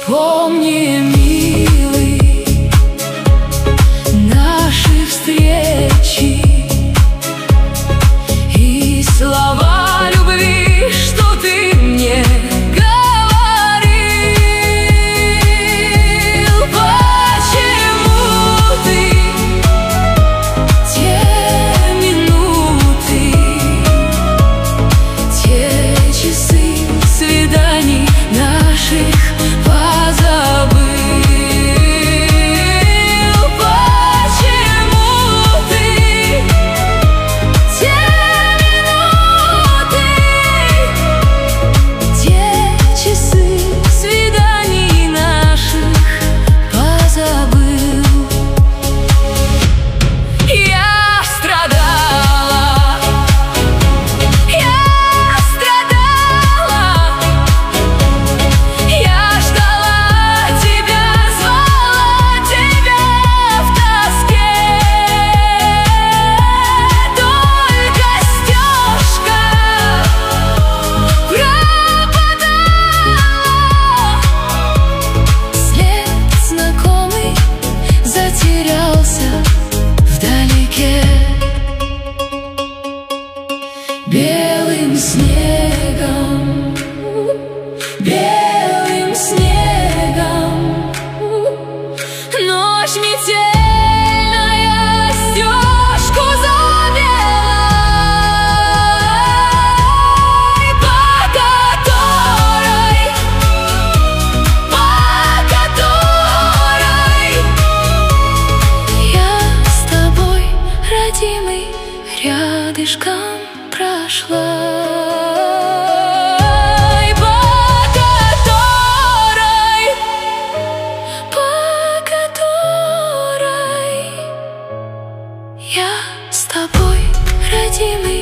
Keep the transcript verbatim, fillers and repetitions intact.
Помни, милый, наши встречи и слова любви, что ты мне говорил. Почему ты те минуты, те часы свиданий наших позабыл? Почему ты те минуты, те часы свиданий наших позабыл? Я страдала, я страдала, я ждала тебя, звала тебя в тоске. Только стежка пропадала, след знакомый затерялся вдалеке. Белым снегом, белым снегом ночь метельная стежку завела, по которой, по которой я с тобой, родимый, рядышком прошла. По которой, по которой я с тобой, родимый,